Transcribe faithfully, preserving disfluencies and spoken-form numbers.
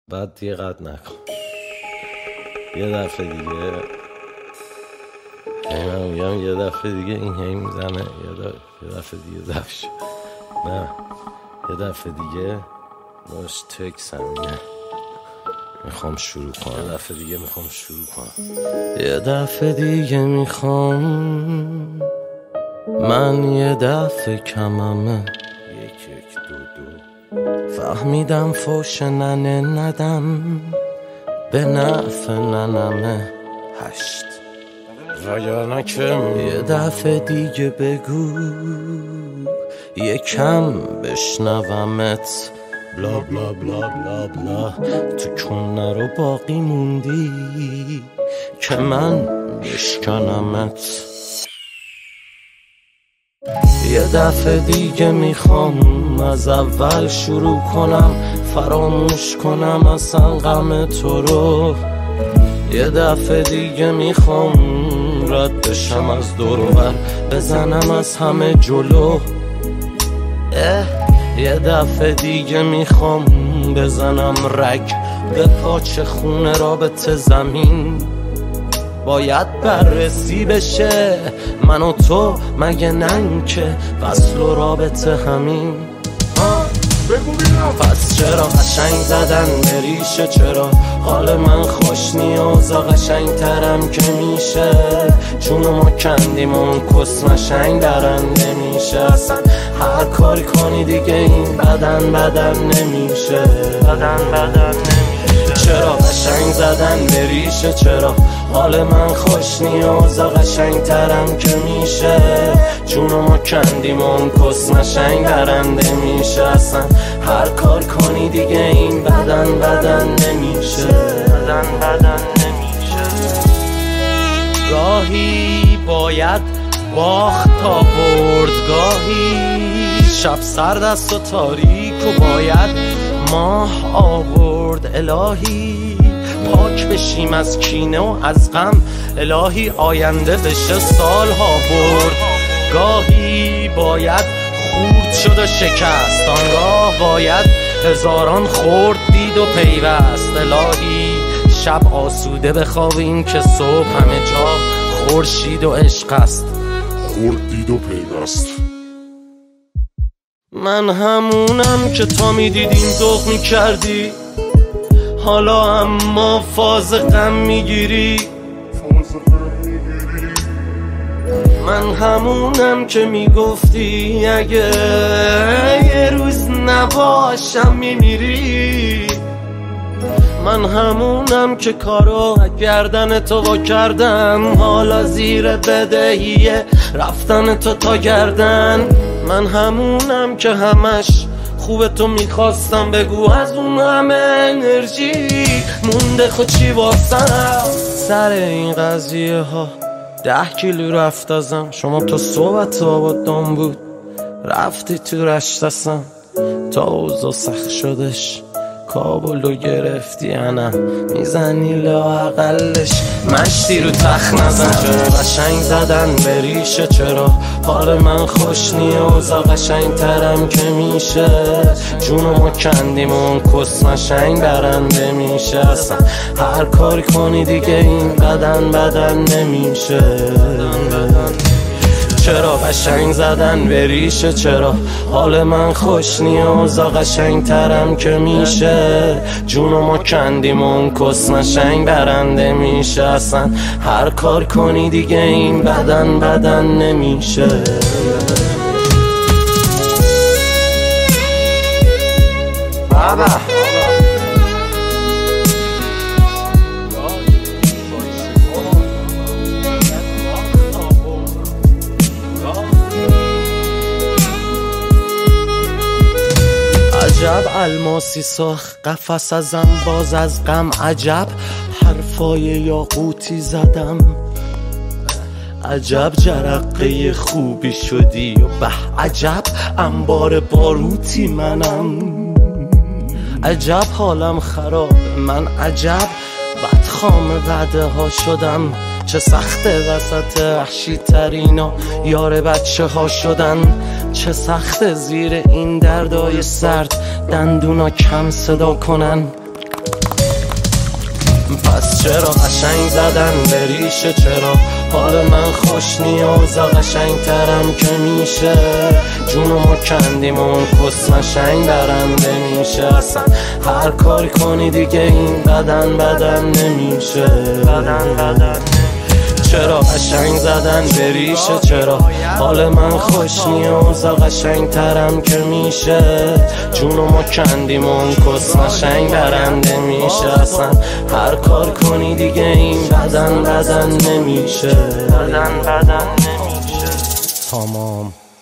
بعد دیگه قد نکن. یه دفعه دیگه من میگم یه دفعه دیگه این هی میزنه، یه دفعه, یه دفعه دیگه دفعه نه یه دفعه دیگه باش تکس هم میگه میخوام شروع کنم. یه دفعه دیگه میخوام شروع کنم. یه دفعه دیگه میخوام من یه دفعه کممه یک یک دو دو فهمیدم فوش ننه ندم به نفع ننمه هشت وگرنه که یه دفعه دیگه بگو یکم بشنومت بلا بلا بلا بلا بلا تو کنه رو باقی موندی که من بشکنمت. یه دفعه دیگه میخوام از اول شروع کنم، فراموش کنم اصلا غم تو رو. یه دفعه دیگه میخوام رد بشم از دور و بر، بزنم از همه جلو. اه یه دفعه دیگه میخوام بزنم رگ به پاچه خونه رابطه زمین. باید بررسی بشه من و تو، مگه نن که وصل و رابطه همین. پس چرا قشنگ زدن به ریشه، چرا حال من خوش نیازا قشنگ ترم که میشه، چون ما کندیم اون کس نشنگ درنده میشه. اصلا هر کاری کنی دیگه این بدن بدن نمیشه، بدن بدن نمیشه. چرا قشنگ زدن به ریشه، چرا حال من خوش نیازا قشنگ ترم که میشه، چون ما کندیم اون کس نشنگ درنده میشه. اصلا هر کار کنی دیگه این بدن بدن نمیشه، بدن بدن نمیشه. گاهی باید باخت تا برد، گاهی شب سرد است و تاریک و باید ماه آورد. الهی پاک بشیم از کینه و از غم، الهی آینده بشه سالها برد. گاهی باید خورد شد و شکست، آنگاه باید هزاران خورد دید و پیوست. الهی شب آسوده بخوابیم که صبح همه جا خورشید و عشق است، خورد دید و پیوست. من همونم که تا میدیدیم ذوق میکردی، حالا اما فاز غم میگیری. من همونم که میگفتی اگه یه روز نباشم میمیری. من همونم که کارو گردن تو وا کردم، حالا زیر بدهیه رفتن تو تا گردن. من همونم که همش خوب تو میخواستم، بگو از اون همه انرژی مونده خود چی واسم. سر این قضیه ها ده کیلو رفت ازم، شما تو صحبت آبادان بود رفتی تو رشتسم، تا اوضاع سخت شدش کابلو گرفتی انم میزنی لااقلش مشتی رو تخت نزن. چرا قشنگ زدن به ریشه، چرا حال من خوش نیازا قشنگ ترم که میشه، جون ما کندیم اون کس نشنگ برنده میشه. اصلا هر کاری کنی دیگه این بدن بدن نمیشه، بدن بدن. چرا قشنگ زدن به ریشه، چرا حال من خوش نیازا قشنگ ترم که میشه، جون ما کندیم اون کس نشنگ برنده میشه. اصلا هر کار کنی دیگه این بدن بدن نمیشه. بابا عجب الماسی ساخت قفس ازم باز از غم، عجب حرفای یاقوتی زدم، عجب جرقه خوبی شدی و به عجب انبار باروتی منم. عجب حالم خراب من، عجب بدخام وعده ها شدم، چه سخته وسط وحشی ترینا یار بچه ها شدن، چه سخته زیر این دردای سرد دندونا کم صدا کنن. پس چرا قشنگ زدن به ریشه؟ چرا حال من خوش نیاز قشنگ ترم که میشه؟ جونو ما کندیم و اون کس قشنگ درنده میشه. اصلا هر کاری کنی دیگه این بدن بدن نمیشه. بدن بدن چرا قشنگ زدن به ریشه؟ چرا حال من خوش نیاز قشنگ ترم که میشه؟ جونو ما کندیم و اون کس قشنگ درنده میشه. اصلا هر کار کنی دیگه این بدن بدن نمیشه. بدن بدن نمیشه. تمام.